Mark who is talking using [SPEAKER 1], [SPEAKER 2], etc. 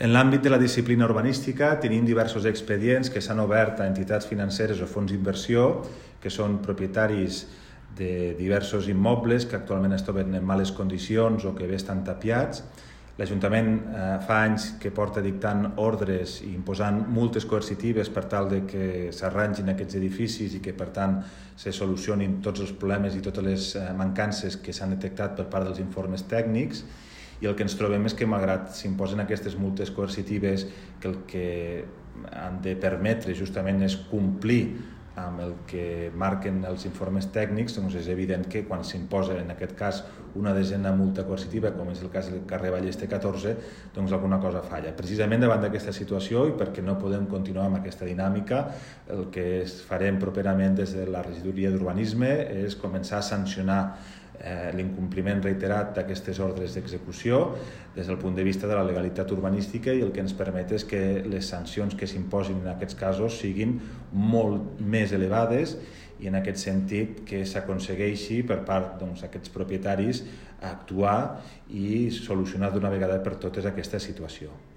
[SPEAKER 1] En l'àmbit de la disciplina urbanística tenim diversos expedients que s'han obert a entitats financeres o fons d'inversió que són propietaris de diversos immobles que actualment es troben en males condicions o que bé estan tapiats. L'Ajuntament fa anys que porta dictant ordres i imposant multes coercitives per tal de que s'arrangin aquests edificis i que, per tant, se solucionin tots els problemes i totes les mancances que s'han detectat per part dels informes tècnics. I el que ens trobem és que, malgrat s'imposen aquestes multes coercitives que el que han de permetre justament és complir amb el que marquen els informes tècnics, doncs és evident que quan s'imposa, en aquest cas, una desena multa coercitiva, com és el cas del carrer Ballester 14, doncs alguna cosa falla. Precisament davant d'aquesta situació i perquè no podem continuar amb aquesta dinàmica, el que farem properament des de la regidoria d'urbanisme és començar a sancionar l'incompliment reiterat d'aquestes ordres d'execució des del punt de vista de la legalitat urbanística, i el que ens permet és que les sancions que s'imposin en aquests casos siguin molt més elevades i en aquest sentit que s'aconsegueixi per part d'aquests propietaris actuar i solucionar d'una vegada per totes aquesta situació.